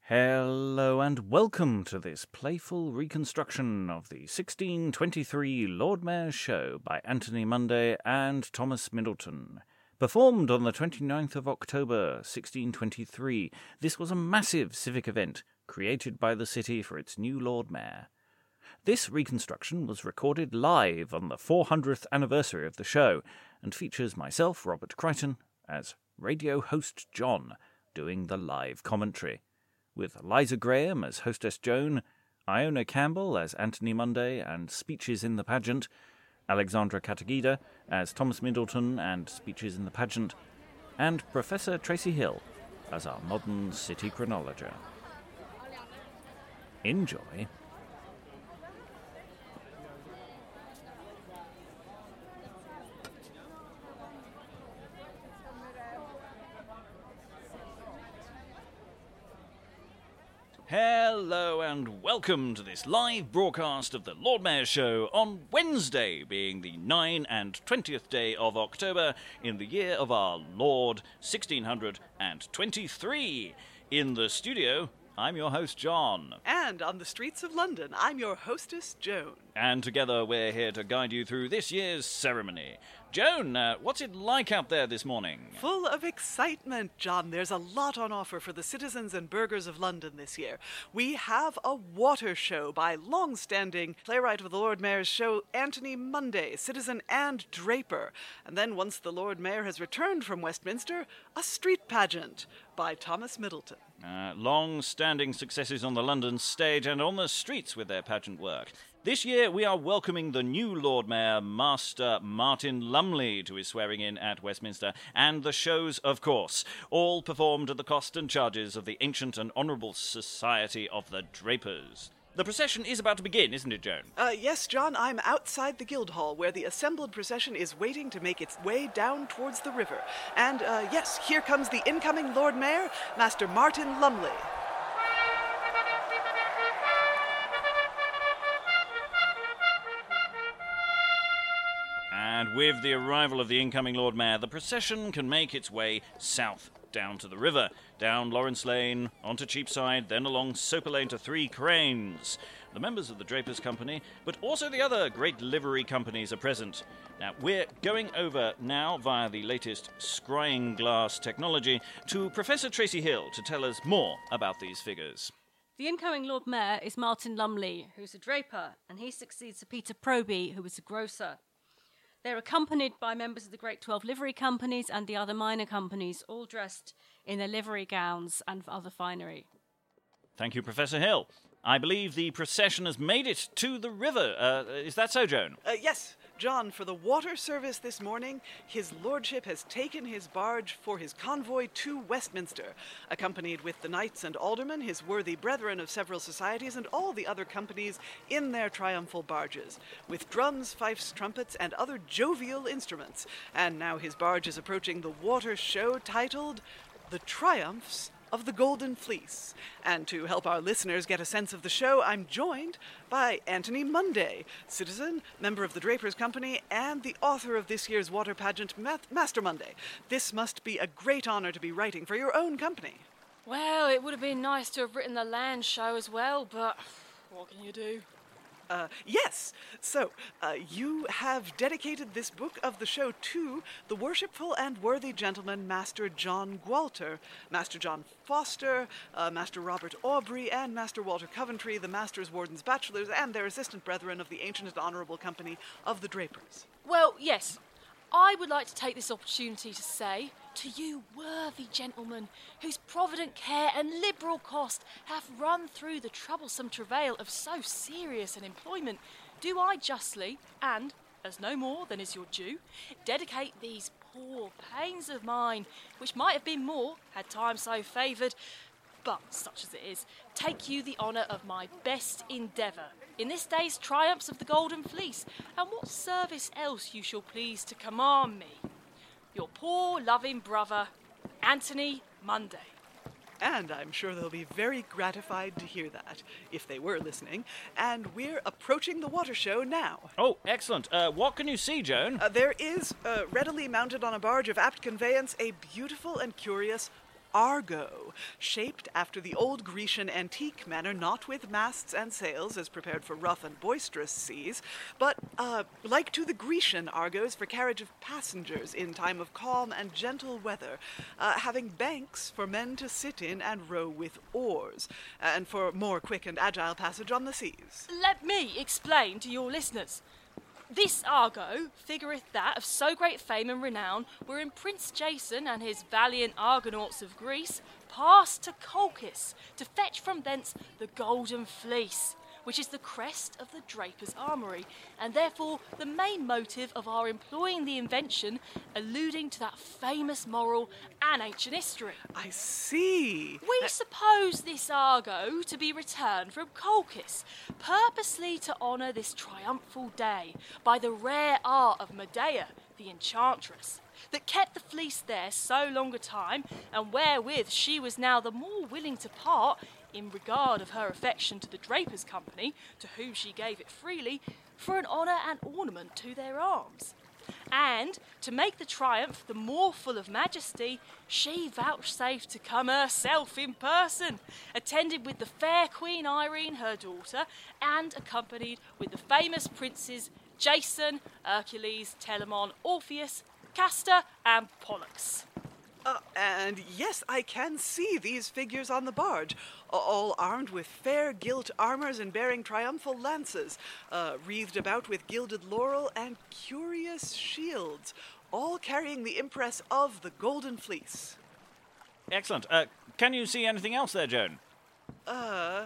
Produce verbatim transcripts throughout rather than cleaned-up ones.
Hello and welcome to this playful reconstruction of the sixteen twenty-three Lord Mayor's Show by Anthony Munday and Thomas Middleton. Performed on the twenty-ninth of October, sixteen twenty-three, this was a massive civic event created by the city for its new Lord Mayor. This reconstruction was recorded live on the four hundredth anniversary of the show and features myself, Robert Crichton, as radio host John, doing the live commentary, with Eliza Graham as hostess Joan, Iona Campbell as Anthony Munday and Speeches in the Pageant, Alexandra Katagida as Thomas Middleton and Speeches in the Pageant, and Professor Tracy Hill as our modern city chronologer. Enjoy. Hello and welcome to this live broadcast of the Lord Mayor's Show on Wednesday, being the ninth and twentieth day of October in the year of our Lord sixteen twenty-three. In the studio, I'm your host John. And on the streets of London, I'm your hostess Joan. And together we're here to guide you through this year's ceremony. Joan, uh, what's it like out there this morning? Full of excitement, John. There's a lot on offer for the citizens and burghers of London this year. We have a water show by long-standing playwright of the Lord Mayor's Show, Anthony Munday, citizen and draper. And then once the Lord Mayor has returned from Westminster, a street pageant by Thomas Middleton. Uh, long-standing successes on the London stage and on the streets with their pageant work. This year we are welcoming the new Lord Mayor, Master Martin Lumley, to his swearing-in at Westminster, and the shows, of course, all performed at the cost and charges of the Ancient and Honourable Society of the Drapers. The procession is about to begin, isn't it, Joan? Uh, yes, John, I'm outside the Guildhall, where the assembled procession is waiting to make its way down towards the river. And, uh, yes, here comes the incoming Lord Mayor, Master Martin Lumley. And with the arrival of the incoming Lord Mayor, the procession can make its way south, down to the river, down Lawrence Lane, onto Cheapside, then along Soper Lane to Three Cranes. The members of the Drapers' Company, but also the other great livery companies are present. Now, we're going over now via the latest scrying glass technology to Professor Tracy Hill to tell us more about these figures. The incoming Lord Mayor is Martin Lumley, who's a draper, and he succeeds Sir Peter Proby, who is a grocer. They're accompanied by members of the Great Twelve livery companies and the other minor companies, all dressed in their livery gowns and other finery. Thank you, Professor Hill. I believe the procession has made it to the river. Uh, is that so, Joan? Uh, yes, John, for the water service this morning, his lordship has taken his barge for his convoy to Westminster, accompanied with the knights and aldermen, his worthy brethren of several societies, and all the other companies in their triumphal barges, with drums, fifes, trumpets, and other jovial instruments. And now his barge is approaching the water show titled The Triumphs of the Golden Fleece. And to help our listeners get a sense of the show, I'm joined by Anthony Munday, citizen, member of the Drapers' Company, and the author of this year's water pageant, Master Munday. This must be a great honor to be writing for your own company. Well, it would have been nice to have written the land show as well, but what can you do? Uh, yes, so uh, you have dedicated this book of the show to the worshipful and worthy gentleman, Master John Gualter, Master John Foster, uh, Master Robert Aubrey, and Master Walter Coventry, the Masters, Wardens, Bachelors, and their assistant brethren of the Ancient and Honourable Company of the Drapers. Well, yes, I would like to take this opportunity to say to you worthy gentlemen, whose provident care and liberal cost hath run through the troublesome travail of so serious an employment, do I justly, and as no more than is your due, dedicate these poor pains of mine, which might have been more had time so favoured, but such as it is, take you the honour of my best endeavour in this day's triumphs of the Golden Fleece, and what service else you shall please to command me. Your poor loving brother, Anthony Munday. And I'm sure they'll be very gratified to hear that, if they were listening. And we're approaching the water show now. Oh, excellent. Uh, what can you see, Joan? Uh, there is, uh, readily mounted on a barge of apt conveyance, a beautiful and curious Argo, shaped after the old Grecian antique manner, not with masts and sails as prepared for rough and boisterous seas, but uh, like to the Grecian Argos for carriage of passengers in time of calm and gentle weather, uh, having banks for men to sit in and row with oars, and for more quick and agile passage on the seas. Let me explain to your listeners. This Argo figureth that of so great fame and renown, wherein Prince Jason and his valiant Argonauts of Greece passed to Colchis to fetch from thence the Golden Fleece, which is the crest of the Draper's Armoury, and therefore the main motive of our employing the invention, alluding to that famous moral and ancient history. I see. We suppose this Argo to be returned from Colchis, purposely to honour this triumphal day by the rare art of Medea, the enchantress, that kept the fleece there so long a time, and wherewith she was now the more willing to part, in regard of her affection to the Draper's Company, to whom she gave it freely, for an honour and ornament to their arms. And, to make the triumph the more full of majesty, she vouchsafed to come herself in person, attended with the fair Queen Irene, her daughter, and accompanied with the famous princes Jason, Hercules, Telamon, Orpheus, Castor, and Pollux. Uh, and yes, I can see these figures on the barge, all armed with fair gilt armours and bearing triumphal lances, uh, wreathed about with gilded laurel and curious shields, all carrying the impress of the Golden Fleece. Excellent. Uh, can you see anything else there, Joan? Uh,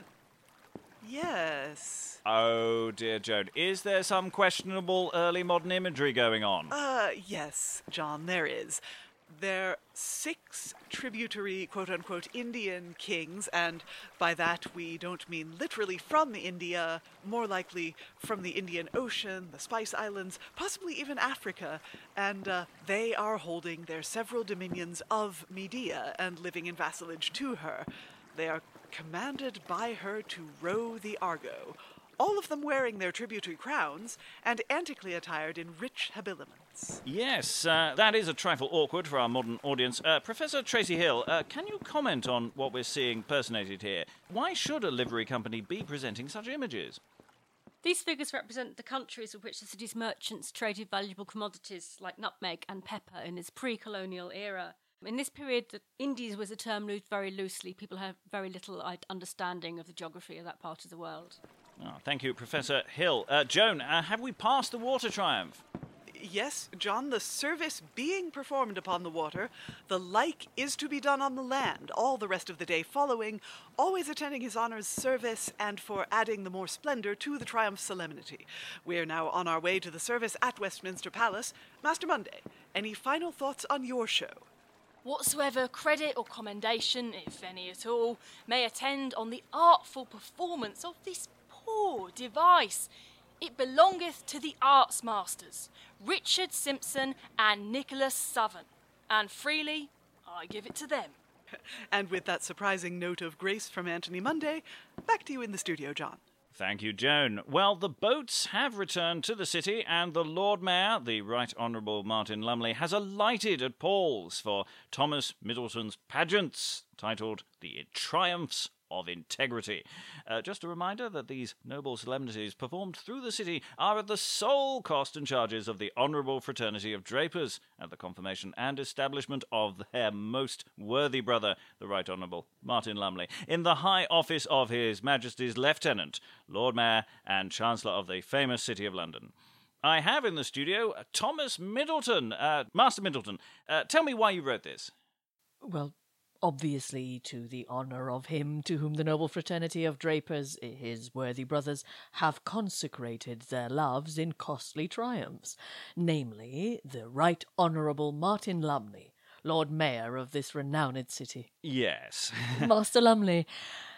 yes. Oh, dear Joan. Is there some questionable early modern imagery going on? Uh, yes, John, there is. They're six tributary, quote-unquote, Indian kings, and by that we don't mean literally from India, more likely from the Indian Ocean, the Spice Islands, possibly even Africa, and uh, they are holding their several dominions of Medea and living in vassalage to her. They are commanded by her to row the Argo, all of them wearing their tributary crowns and antically attired in rich habiliments. Yes, uh, that is a trifle awkward for our modern audience. Uh, Professor Tracy Hill, uh, can you comment on what we're seeing personated here? Why should a livery company be presenting such images? These figures represent the countries with which the city's merchants traded valuable commodities like nutmeg and pepper in its pre-colonial era. In this period, the Indies was a term used very loosely. People have very little understanding of the geography of that part of the world. Oh, thank you, Professor Hill. Uh, Joan, uh, have we passed the water triumph? Yes, John, the service being performed upon the water, the like is to be done on the land, all the rest of the day following, always attending his honour's service, and for adding the more splendour to the triumph solemnity. We are now on our way to the service at Westminster Palace. Master Monday, any final thoughts on your show? Whatsoever credit or commendation, if any at all, may attend on the artful performance of this poor device, it belongeth to the arts masters, Richard Simpson and Nicholas Southern, and freely I give it to them. And with that surprising note of grace from Anthony Monday, back to you in the studio, John. Thank you, Joan. Well, the boats have returned to the city, and the Lord Mayor, the Right Honourable Martin Lumley, has alighted at Paul's for Thomas Middleton's pageants, titled The Triumphs of Integrity. Uh, just a reminder that these noble solemnities performed through the city are at the sole cost and charges of the Honourable Fraternity of Drapers, at the confirmation and establishment of their most worthy brother, the Right Honourable Martin Lumley, in the high office of His Majesty's Lieutenant, Lord Mayor and Chancellor of the famous City of London. I have in the studio uh, Thomas Middleton. Uh, Master Middleton, uh, tell me why you wrote this. Well, obviously to the honour of him to whom the noble fraternity of Drapers, his worthy brothers, have consecrated their loves in costly triumphs, namely the Right Honourable Martin Lumley, Lord Mayor of this renowned city. Yes. Master Lumley,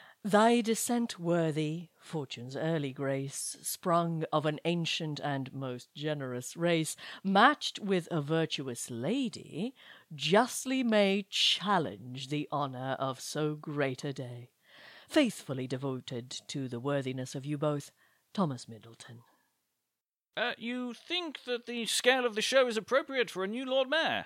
thy descent worthy, fortune's early grace, sprung of an ancient and most generous race, matched with a virtuous lady, justly may challenge the honour of so great a day. Faithfully devoted to the worthiness of you both, Thomas Middleton. Uh, you think that the scale of the show is appropriate for a new Lord Mayor?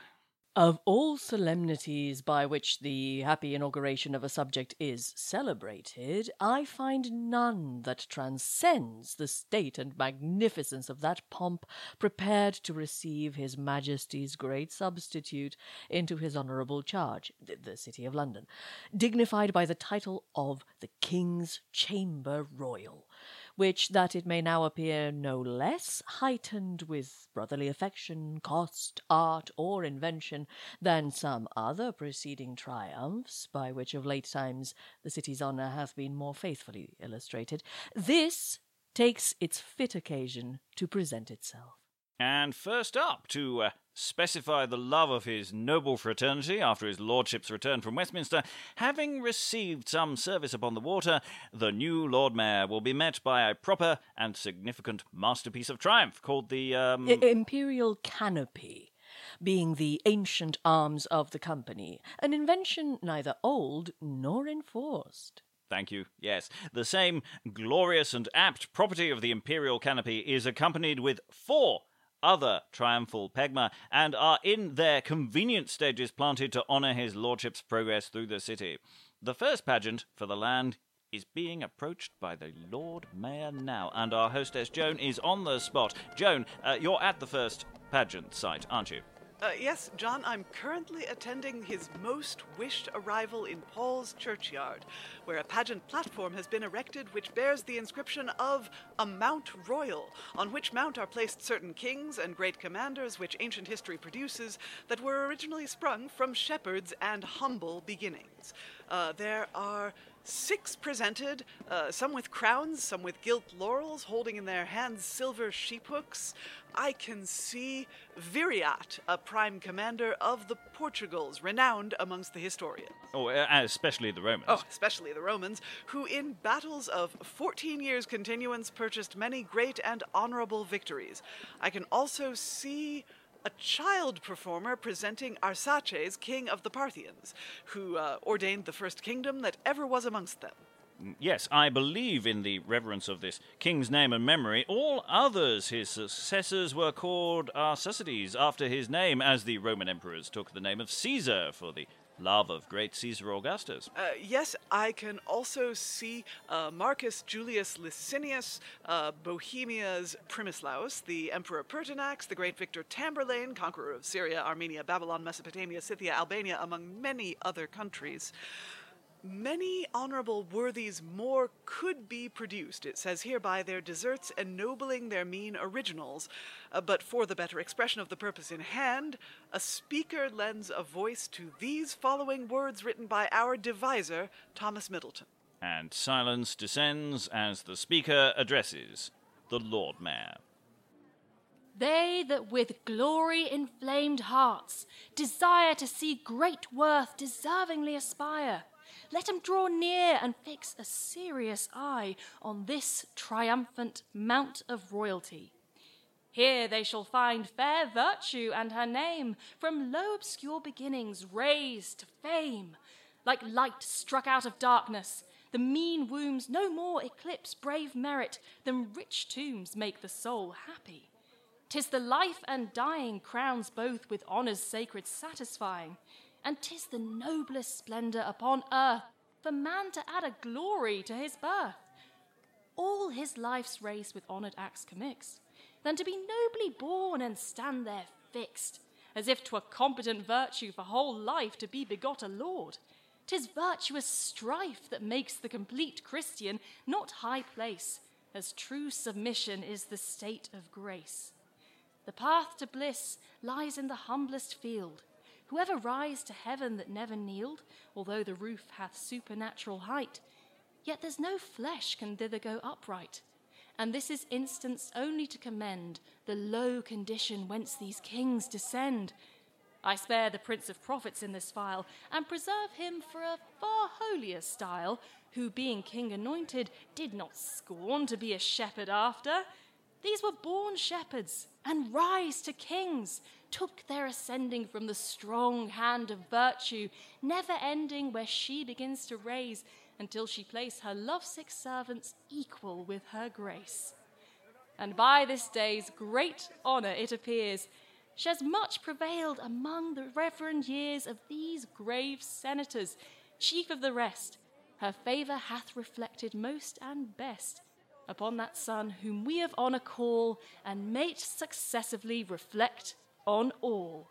Of all solemnities by which the happy inauguration of a subject is celebrated, I find none that transcends the state and magnificence of that pomp prepared to receive His Majesty's great substitute into his honourable charge, the City of London, dignified by the title of the King's Chamber Royal, which, that it may now appear no less heightened with brotherly affection, cost, art, or invention than some other preceding triumphs, by which of late times the city's honour hath been more faithfully illustrated, this takes its fit occasion to present itself. And first up, to uh, specify the love of his noble fraternity after his lordship's return from Westminster, having received some service upon the water, the new Lord Mayor will be met by a proper and significant masterpiece of triumph called the... Um... I- Imperial Canopy, being the ancient arms of the company, an invention neither old nor enforced. Thank you. Yes, the same glorious and apt property of the Imperial Canopy is accompanied with four other triumphal pegma, and are in their convenient stages planted to honour his lordship's progress through the city. The first pageant for the land is being approached by the Lord Mayor now, and our hostess Joan is on the spot. Joan, uh, you're at the first pageant site, aren't you? Uh, yes, John, I'm currently attending his most wished arrival in Paul's Churchyard, where a pageant platform has been erected which bears the inscription of a Mount Royal, on which mount are placed certain kings and great commanders which ancient history produces that were originally sprung from shepherds and humble beginnings. Uh, there are six presented, uh, some with crowns, some with gilt laurels, holding in their hands silver sheephooks. I can see Viriat, a prime commander of the Portugals, renowned amongst the historians. Oh, uh, especially the Romans. Oh, especially the Romans, who in battles of fourteen years' continuance purchased many great and honorable victories. I can also see a child performer presenting Arsaces, king of the Parthians, who uh, ordained the first kingdom that ever was amongst them. Yes, I believe in the reverence of this king's name and memory. All others, his successors, were called Arsacides after his name, as the Roman emperors took the name of Caesar for the love of great Caesar Augustus. Uh, yes, I can also see uh, Marcus Julius Licinius, uh, Bohemia's Primislaus, the Emperor Pertinax, the great Victor Tamburlaine, conqueror of Syria, Armenia, Babylon, Mesopotamia, Scythia, Albania, among many other countries. Many honorable worthies more could be produced, it says here, by their deserts ennobling their mean originals, uh, but for the better expression of the purpose in hand, a speaker lends a voice to these following words written by our deviser, Thomas Middleton. And silence descends as the speaker addresses the Lord Mayor. They that with glory inflamed hearts desire to see great worth deservingly aspire, let him draw near and fix a serious eye on this triumphant mount of royalty. Here they shall find fair virtue and her name, from low obscure beginnings raised to fame. Like light struck out of darkness, the mean wombs no more eclipse brave merit than rich tombs make the soul happy. 'Tis the life and dying crowns both with honours sacred satisfying, and 'tis the noblest splendour upon earth for man to add a glory to his birth. All his life's race with honoured acts commixed, than to be nobly born and stand there fixed, as if 'twere competent virtue for whole life to be begot a lord. 'Tis virtuous strife that makes the complete Christian, not high place, as true submission is the state of grace. The path to bliss lies in the humblest field. Whoever rise to heaven that never kneeled, although the roof hath supernatural height, yet there's no flesh can thither go upright. And this is instanced only to commend the low condition whence these kings descend. I spare the Prince of Prophets in this file, and preserve him for a far holier style, who being king anointed, did not scorn to be a shepherd after. These were born shepherds, and rise to kings, took their ascending from the strong hand of virtue, never ending where she begins to raise, until she place her lovesick servants equal with her grace. And by this day's great honour it appears, She's much prevailed among the reverend years of these grave senators, chief of the rest. Her favour hath reflected most and best upon that son whom we of honour call, and mate successively reflect on all.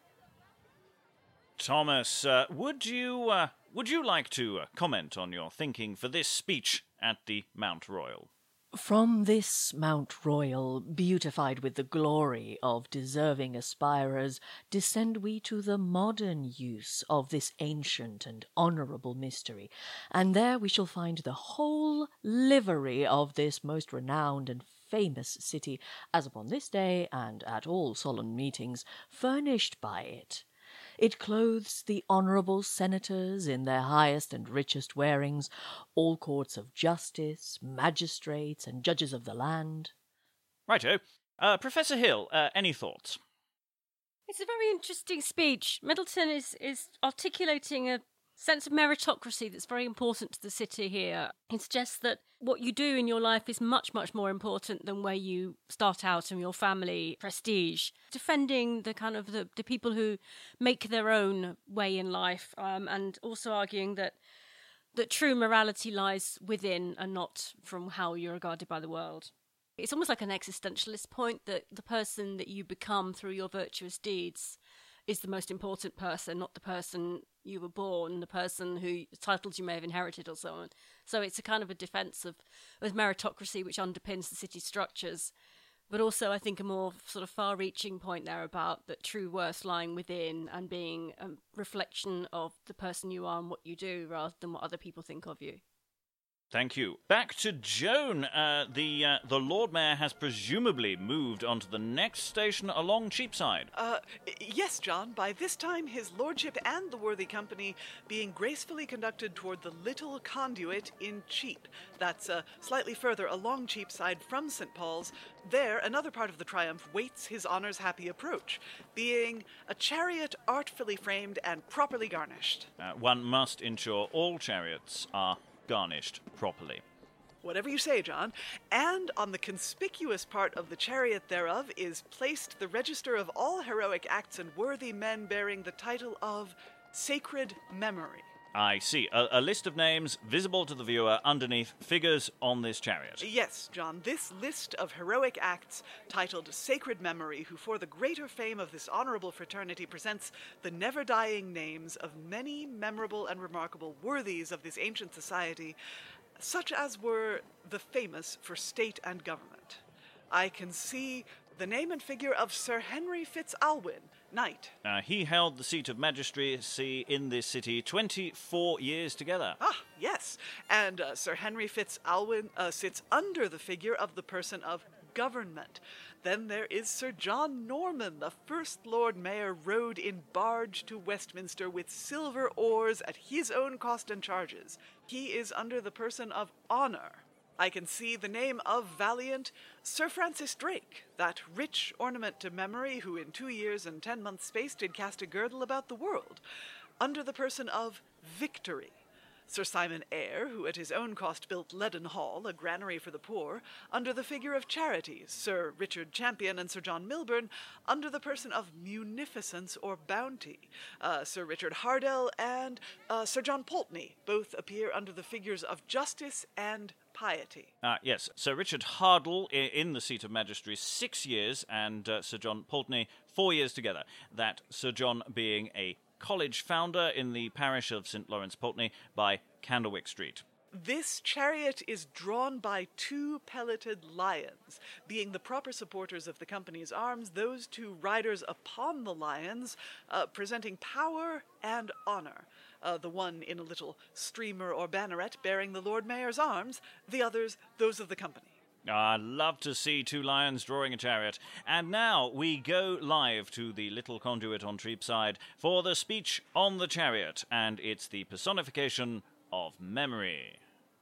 Thomas, uh, would you uh, would you like to uh, comment on your thinking for this speech at the Mount Royal? From this Mount Royal, beautified with the glory of deserving aspirers, descend we to the modern use of this ancient and honourable mystery, and there we shall find the whole livery of this most renowned and famous city, as upon this day and at all solemn meetings, furnished by it. It clothes the honourable senators in their highest and richest wearings, all courts of justice, magistrates, and judges of the land. Righto. Uh, Professor Hill, uh, any thoughts? It's a very interesting speech. Middleton is, is articulating a sense of meritocracy that's very important to the city here. It suggests that what you do in your life is much, much more important than where you start out and your family prestige. Defending the kind of the, the people who make their own way in life, um, and also arguing that that true morality lies within and not from how you're regarded by the world. It's almost like an existentialist point that the person that you become through your virtuous deeds is the most important person, not the person you were born, the person who titles you may have inherited or so on. So it's a kind of a defence of, of meritocracy which underpins the city structures. But also I think a more sort of far-reaching point there about that true worth lying within and being a reflection of the person you are and what you do rather than what other people think of you. Thank you. Back to Joan. Uh, the uh, the Lord Mayor has presumably moved on to the next station along Cheapside. Uh, yes, John. By this time, his lordship and the worthy company being gracefully conducted toward the little conduit in Cheap. That's uh, slightly further along Cheapside from Saint Paul's. There, another part of the triumph waits his honour's happy approach, being a chariot artfully framed and properly garnished. Uh, one must ensure all chariots are garnished properly. Whatever you say, John. And on the conspicuous part of the chariot thereof is placed the register of all heroic acts and worthy men bearing the title of Sacred Memory. I see. A, a list of names visible to the viewer underneath figures on this chariot. Yes, John. This list of heroic acts, titled Sacred Memory, who for the greater fame of this honourable fraternity presents the never-dying names of many memorable and remarkable worthies of this ancient society, such as were the famous for state and government. I can see the name and figure of Sir Henry Fitz-Alwyn, Knight. Uh, he held the seat of magistracy in this city twenty-four years together. Ah, yes. And uh, Sir Henry Fitz-Alwyn uh, sits under the figure of the person of government. Then there is Sir John Norman, the first Lord Mayor, rode in barge to Westminster with silver oars at his own cost and charges. He is under the person of honour. I can see the name of valiant Sir Francis Drake, that rich ornament to memory who in two years and ten months' space did cast a girdle about the world, under the person of Victory. Sir Simon Eyre, who at his own cost built Leaden Hall, a granary for the poor, under the figure of Charities, Sir Richard Champion and Sir John Milburn, under the person of Munificence or Bounty. Uh, Sir Richard Hardell and uh, Sir John Pulteney both appear under the figures of Justice and Piety. Uh, yes, Sir Richard Hardell i- in the seat of magistracy six years, and uh, Sir John Pulteney four years together. That Sir John being a college founder in the parish of Saint Lawrence Pulteney by Candlewick Street. This chariot is drawn by two pelleted lions, being the proper supporters of the company's arms, those two riders upon the lions, uh, presenting power and honour. Uh, the one in a little streamer or banneret bearing the Lord Mayor's arms, the others those of the company. I love to see two lions drawing a chariot. And now we go live to the little conduit on Cheapside for the speech on the chariot, and it's the personification of memory.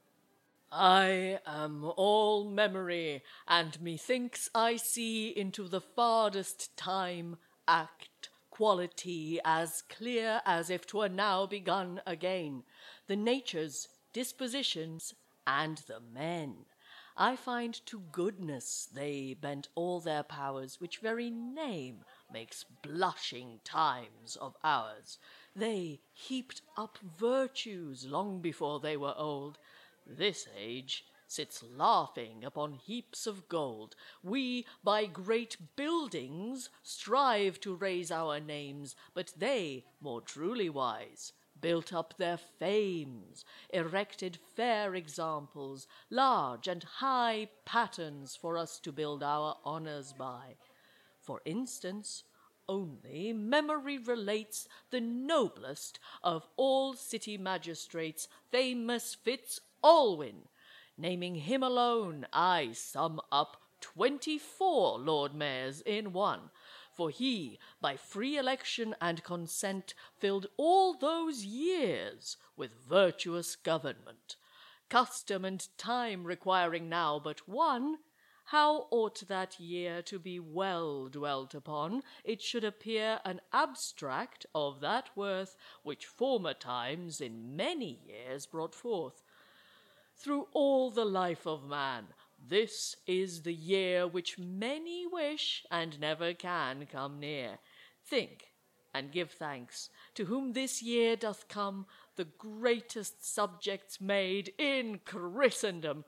I am all memory, and methinks I see into the farthest time, act, quality, as clear as if 'twere now begun again, the natures, dispositions, and the men. I find to goodness they bent all their powers, which very name makes blushing times of ours. They heaped up virtues long before they were old. This age sits laughing upon heaps of gold. We by great buildings strive to raise our names, but they, more truly wise, built up their fames, erected fair examples, large and high patterns for us to build our honours by. For instance, only memory relates the noblest of all city magistrates, famous Fitz Alwyn. Naming him alone, I sum up twenty-four Lord Mayors in one, for he, by free election and consent, filled all those years with virtuous government. Custom and time requiring now but one, how ought that year to be well dwelt upon, it should appear an abstract of that worth which former times in many years brought forth. Through all the life of man, this is the year which many wish and never can come near. Think and give thanks, to whom this year doth come the greatest subjects made in Christendom.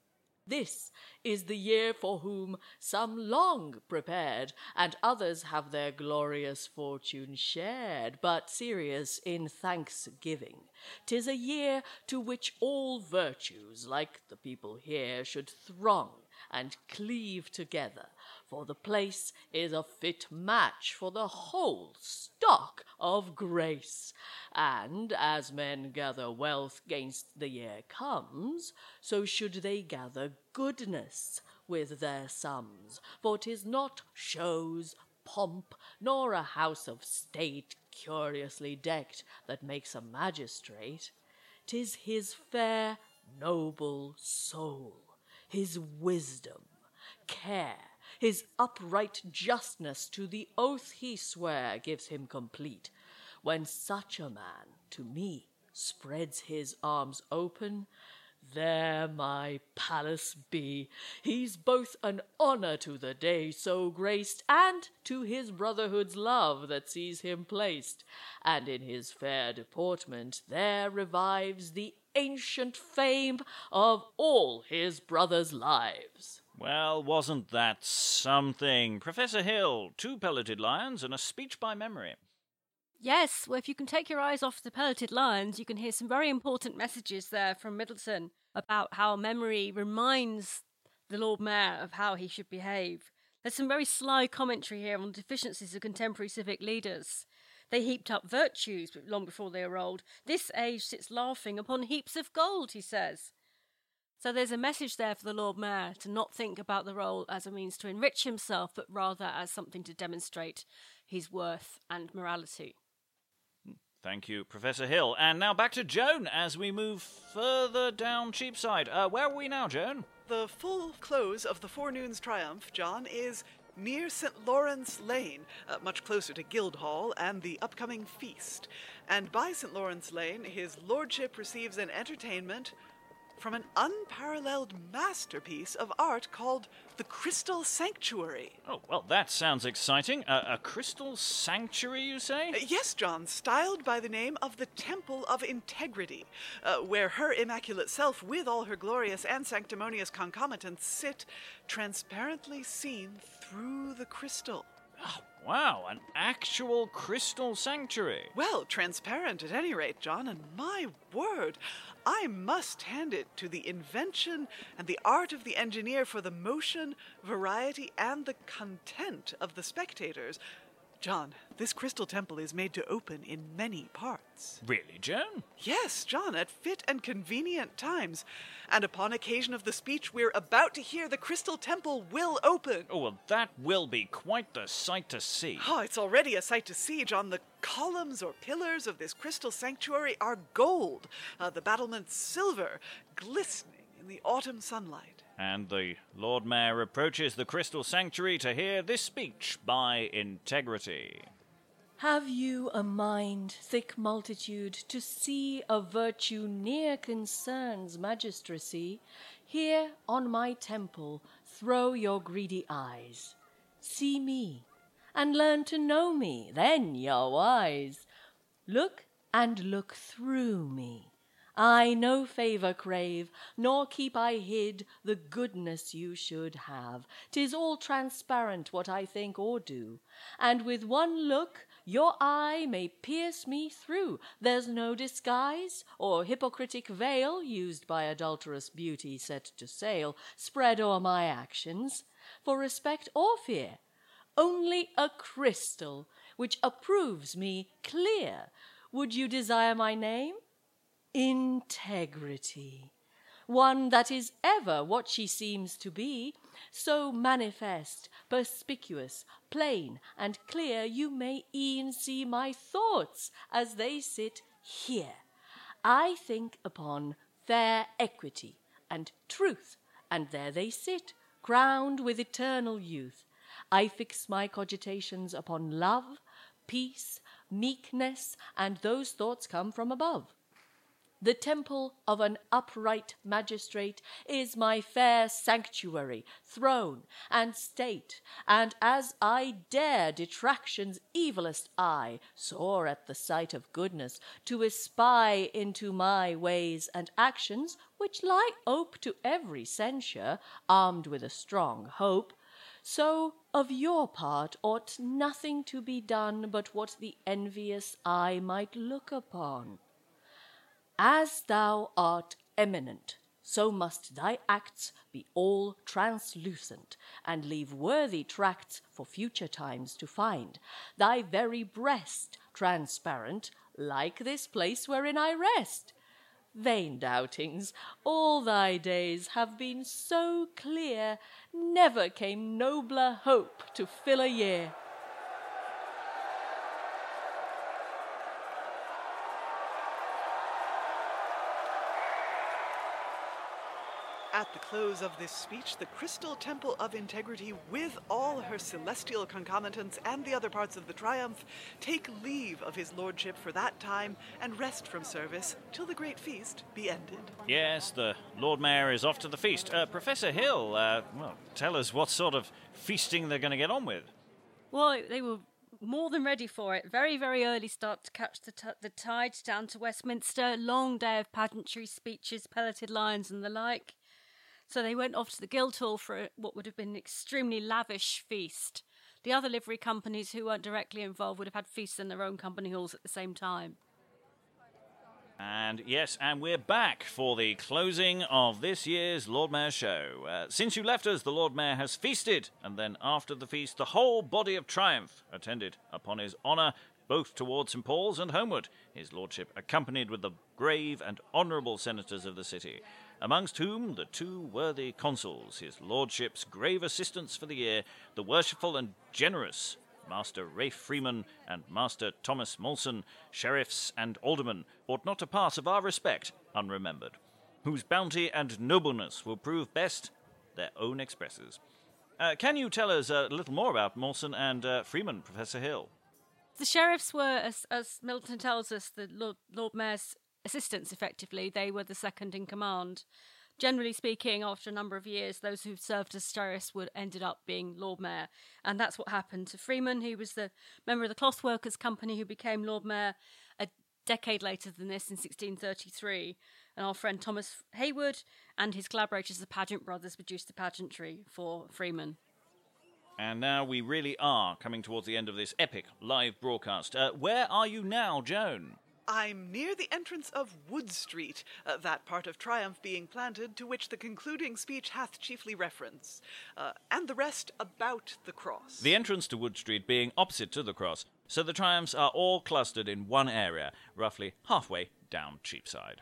This is the year for whom some long prepared, and others have their glorious fortune shared, but serious in thanksgiving. 'Tis a year to which all virtues, like the people here, should throng and cleave together, for the place is a fit match for the whole stock of grace. And as men gather wealth gainst the year comes, so should they gather goodness with their sums. For 'tis not shows, pomp, nor a house of state curiously decked that makes a magistrate. 'Tis his fair, noble soul, his wisdom, care, his upright justness to the oath he sware gives him complete. When such a man to me spreads his arms open, there my palace be. He's both an honour to the day so graced, and to his brotherhood's love that sees him placed. And in his fair deportment there revives the ancient fame of all his brothers' lives. Well, wasn't that something? Professor Hill, two pelleted lions and a speech by memory. Yes, well, if you can take your eyes off the pelleted lions, you can hear some very important messages there from Middleton about how memory reminds the Lord Mayor of how he should behave. There's some very sly commentary here on deficiencies of contemporary civic leaders. They heaped up virtues long before they were old. This age sits laughing upon heaps of gold, he says. So there's a message there for the Lord Mayor to not think about the role as a means to enrich himself, but rather as something to demonstrate his worth and morality. Thank you, Professor Hill. And now back to Joan as we move further down Cheapside. Uh, where are we now, Joan? The full close of the forenoon's triumph, John, is near Saint Lawrence Lane, uh, much closer to Guildhall and the upcoming feast. And by Saint Lawrence Lane, his lordship receives an entertainment from an unparalleled masterpiece of art called the Crystal Sanctuary. Oh, well, that sounds exciting. Uh, a crystal sanctuary, you say? Uh, yes, John, styled by the name of the Temple of Integrity, uh, where her immaculate self, with all her glorious and sanctimonious concomitants, sit transparently seen through the crystal. Oh, wow, an actual crystal sanctuary. Well, transparent at any rate, John, and my word, I must hand it to the invention and the art of the engineer for the motion, variety, and the content of the spectators. John, this crystal temple is made to open in many parts. Really, Joan? Yes, John, at fit and convenient times. And upon occasion of the speech we're about to hear, the crystal temple will open. Oh, well, that will be quite the sight to see. Oh, it's already a sight to see, John. The columns or pillars of this crystal sanctuary are gold, uh, the battlements silver, glistening in the autumn sunlight. And the Lord Mayor approaches the crystal sanctuary to hear this speech by Integrity. Have you a mind, thick multitude, to see a virtue near concerns magistracy? Here on my temple throw your greedy eyes. See me, and learn to know me, then you're wise. Look and look through me. I no favour crave, nor keep I hid the goodness you should have. 'Tis all transparent what I think or do, and with one look your eye may pierce me through. There's no disguise or hypocritic veil used by adulterous beauty set to sale, spread o'er my actions, for respect or fear. Only a crystal which approves me clear. Would you desire my name? Integrity, one that is ever what she seems to be, so manifest, perspicuous, plain, and clear you may e'en see my thoughts as they sit here. I think upon fair equity and truth, and there they sit, crowned with eternal youth. I fix my cogitations upon love, peace, meekness, and those thoughts come from above. The temple of an upright magistrate is my fair sanctuary, throne, and state, and as I dare detraction's evilest eye, soar at the sight of goodness, to espy into my ways and actions, which lie ope to every censure, armed with a strong hope, so of your part ought nothing to be done but what the envious eye might look upon. As thou art eminent, so must thy acts be all translucent, and leave worthy tracts for future times to find. Thy very breast transparent, like this place wherein I rest. Vain doubtings, all thy days have been so clear, never came nobler hope to fill a year. At the close of this speech, the Crystal Temple of Integrity, with all her celestial concomitants and the other parts of the triumph, take leave of his lordship for that time and rest from service till the great feast be ended. Yes, the Lord Mayor is off to the feast. Uh, Professor Hill, uh, well, tell us what sort of feasting they're going to get on with. Well, they were more than ready for it. Very, very early start to catch the, t- the tide down to Westminster. Long day of pageantry, speeches, pelleted lions and the like. So they went off to the Guildhall for what would have been an extremely lavish feast. The other livery companies who weren't directly involved would have had feasts in their own company halls at the same time. And yes, and we're back for the closing of this year's Lord Mayor show. Uh, since you left us, the Lord Mayor has feasted, and then after the feast, the whole body of triumph attended upon his honour, both towards St Paul's and homeward, his lordship accompanied with the grave and honourable senators of the city, amongst whom the two worthy consuls, his lordship's grave assistants for the year, the worshipful and generous Master Rafe Freeman and Master Thomas Molson, sheriffs and aldermen, ought not to pass of our respect unremembered, whose bounty and nobleness will prove best their own expresses. Uh, can you tell us a little more about Molson and uh, Freeman, Professor Hill? The sheriffs were, as, as Milton tells us, the Lord, Lord Mayor's assistants, effectively. They were the second in command. Generally speaking, after a number of years, those who served as sheriffs would ended up being Lord Mayor. And that's what happened to Freeman, who was the member of the Cloth Workers' Company who became Lord Mayor a decade later than this in sixteen thirty-three. And our friend Thomas Hayward and his collaborators, the Pageant Brothers, produced the pageantry for Freeman. And now we really are coming towards the end of this epic live broadcast. Uh, where are you now, Joan? I'm near the entrance of Wood Street, uh, that part of Triumph being planted to which the concluding speech hath chiefly reference, uh, and the rest about the cross. The entrance to Wood Street being opposite to the cross, so the triumphs are all clustered in one area, roughly halfway down Cheapside.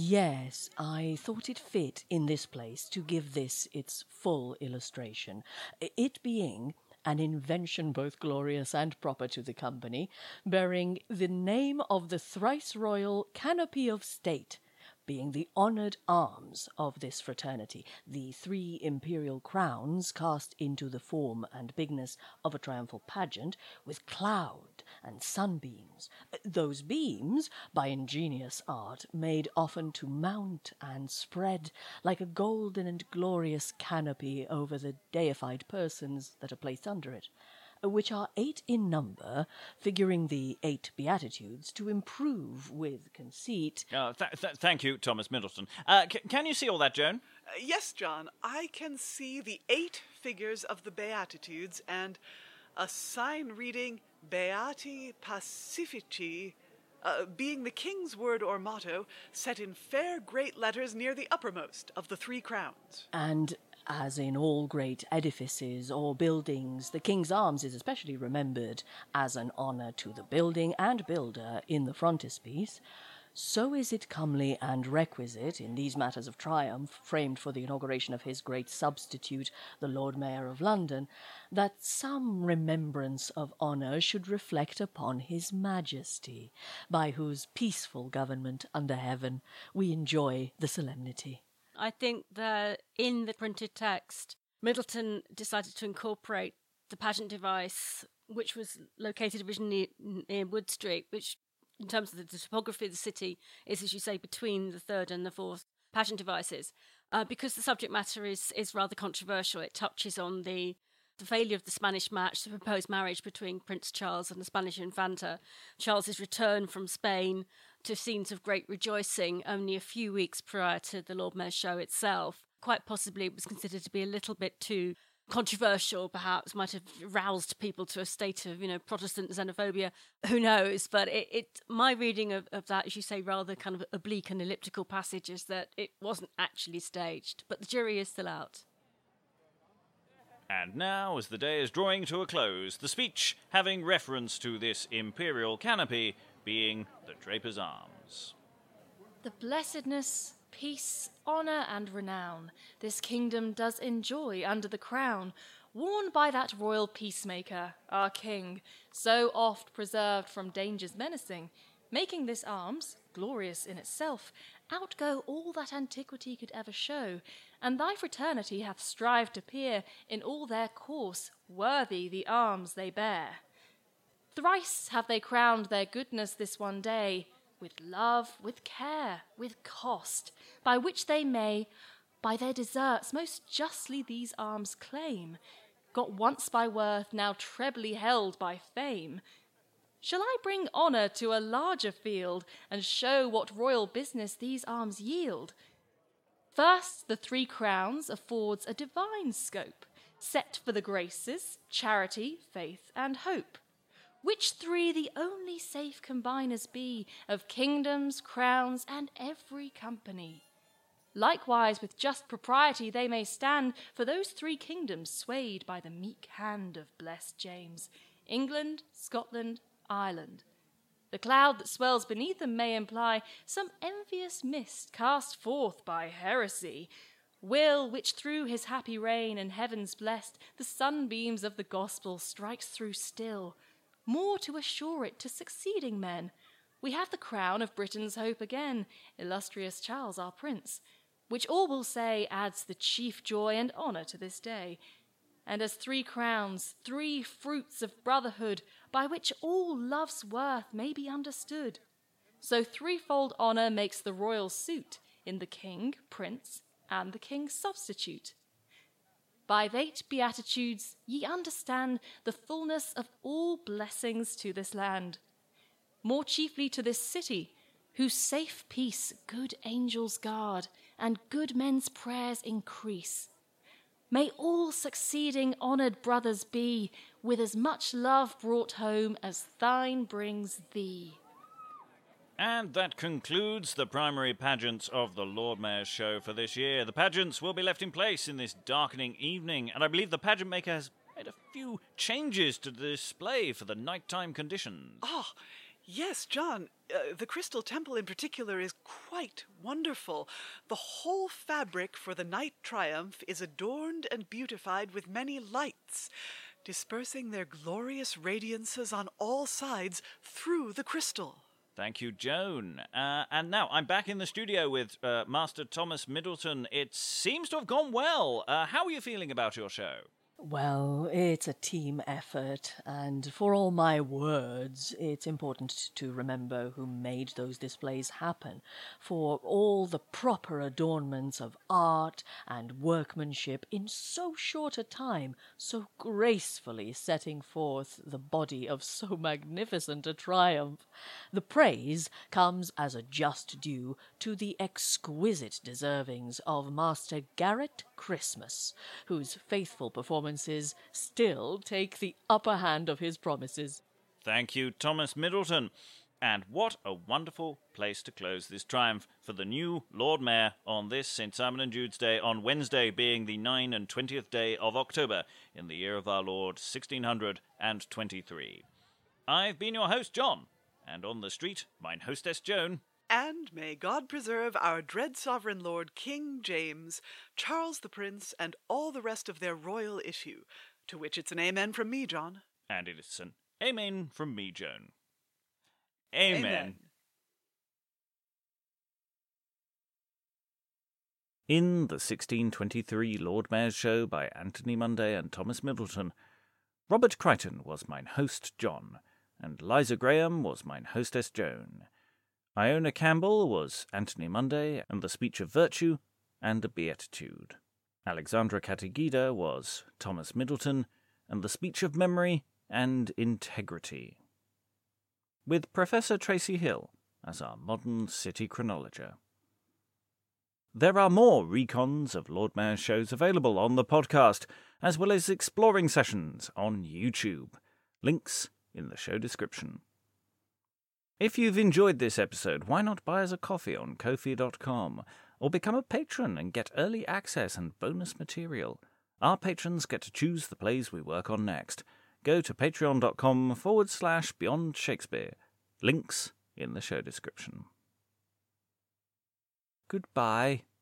Yes, I thought it fit in this place to give this its full illustration, it being an invention both glorious and proper to the company, bearing the name of the thrice-royal canopy of state, being the honoured arms of this fraternity, the three imperial crowns cast into the form and bigness of a triumphal pageant, with cloud and sunbeams, those beams, by ingenious art, made often to mount and spread like a golden and glorious canopy over the deified persons that are placed under it, which are eight in number, figuring the eight Beatitudes to improve with conceit. Uh, th- th- thank you, Thomas Middleton. Uh, c- can you see all that, Joan? Uh, yes, John, I can see the eight figures of the Beatitudes and a sign reading Beati Pacifici, uh, being the king's word or motto, set in fair great letters near the uppermost of the three crowns. And as in all great edifices or buildings, the King's Arms is especially remembered as an honour to the building and builder in the frontispiece. So is it comely and requisite in these matters of triumph, framed for the inauguration of his great substitute, the Lord Mayor of London, that some remembrance of honour should reflect upon his majesty, by whose peaceful government under heaven we enjoy the solemnity. I think that in the printed text, Middleton decided to incorporate the pageant device, which was located originally near Wood Street, which, in terms of the topography of the city, is, as you say, between the third and the fourth pageant devices. Uh, because the subject matter is, is rather controversial. It touches on the, the failure of the Spanish match, the proposed marriage between Prince Charles and the Spanish Infanta, Charles's return from Spain to scenes of great rejoicing only a few weeks prior to the Lord Mayor's show itself. Quite possibly it was considered to be a little bit too controversial, perhaps, might have roused people to a state of, you know, Protestant xenophobia. Who knows? But it, it my reading of, of that, as you say, rather kind of oblique and elliptical passage is that it wasn't actually staged. But the jury is still out. And now, as the day is drawing to a close, the speech having reference to this imperial canopy being the Draper's Arms. The blessedness, peace, honour and renown this kingdom does enjoy under the crown, worn by that royal peacemaker, our king, so oft preserved from dangers menacing, making this arms, glorious in itself, outgo all that antiquity could ever show, and thy fraternity hath strived to peer in all their course worthy the arms they bear. Thrice have they crowned their goodness this one day, with love, with care, with cost, by which they may, by their deserts most justly these arms claim, got once by worth, now trebly held by fame. Shall I bring honour to a larger field, and show what royal business these arms yield? First, the three crowns affords a divine scope, set for the graces, charity, faith, and hope, which three the only safe combiners be of kingdoms, crowns, and every company. Likewise with just propriety they may stand for those three kingdoms swayed by the meek hand of blessed James, England, Scotland, Ireland. The cloud that swells beneath them may imply some envious mist cast forth by heresy, will which through his happy reign and heavens blessed the sunbeams of the gospel strikes through still, more to assure it to succeeding men. We have the crown of Britain's hope again, illustrious Charles our prince, which all will say adds the chief joy and honour to this day, and as three crowns, three fruits of brotherhood, by which all love's worth may be understood. So threefold honour makes the royal suit in the king, prince, and the king's substitute. By eight beatitudes ye understand the fullness of all blessings to this land, more chiefly to this city, whose safe peace good angels guard, and good men's prayers increase. May all succeeding honoured brothers be, with as much love brought home as thine brings thee. And that concludes the primary pageants of the Lord Mayor's show for this year. The pageants will be left in place in this darkening evening, and I believe the pageant maker has made a few changes to the display for the nighttime conditions. Ah, yes, John. Uh, the Crystal Temple in particular is quite wonderful. The whole fabric for the night triumph is adorned and beautified with many lights, dispersing their glorious radiances on all sides through the crystal. Thank you, Joan. Uh, and now I'm back in the studio with uh, Master Thomas Middleton. It seems to have gone well. Uh, how are you feeling about your show? Well, it's a team effort, and for all my words, it's important to remember who made those displays happen, for all the proper adornments of art and workmanship in so short a time, so gracefully setting forth the body of so magnificent a triumph. The praise comes as a just due to the exquisite deservings of Master Garrett Christmas, whose faithful performances still take the upper hand of his promises. Thank you, Thomas Middleton. And what a wonderful place to close this triumph for the new Lord Mayor on this Saint Simon and Jude's Day, on Wednesday being the nine and twentieth day of October in the year of our Lord sixteen twenty-three. I've been your host, John, and on the street, mine hostess, Joan. And may God preserve our dread sovereign lord King James, Charles the Prince, and all the rest of their royal issue, to which it's an amen from me, John. And it's an amen from me, Joan. Amen. Amen. In the sixteen twenty-three Lord Mayor's Show by Anthony Munday and Thomas Middleton, Robert Crichton was mine host, John, and Liza Graham was mine hostess, Joan. Iona Campbell was Anthony Munday and the Speech of Virtue and the Beatitude. Alexandra Catigida was Thomas Middleton and the Speech of Memory and Integrity, with Professor Tracy Hill as our modern city chronologer. There are more recons of Lord Mayor's shows available on the podcast, as well as exploring sessions on YouTube. Links in the show description. If you've enjoyed this episode, why not buy us a coffee on ko fi dot com, or become a patron and get early access and bonus material. Our patrons get to choose the plays we work on next. Go to patreon.com forward slash Beyond Shakespeare. Links in the show description. Goodbye.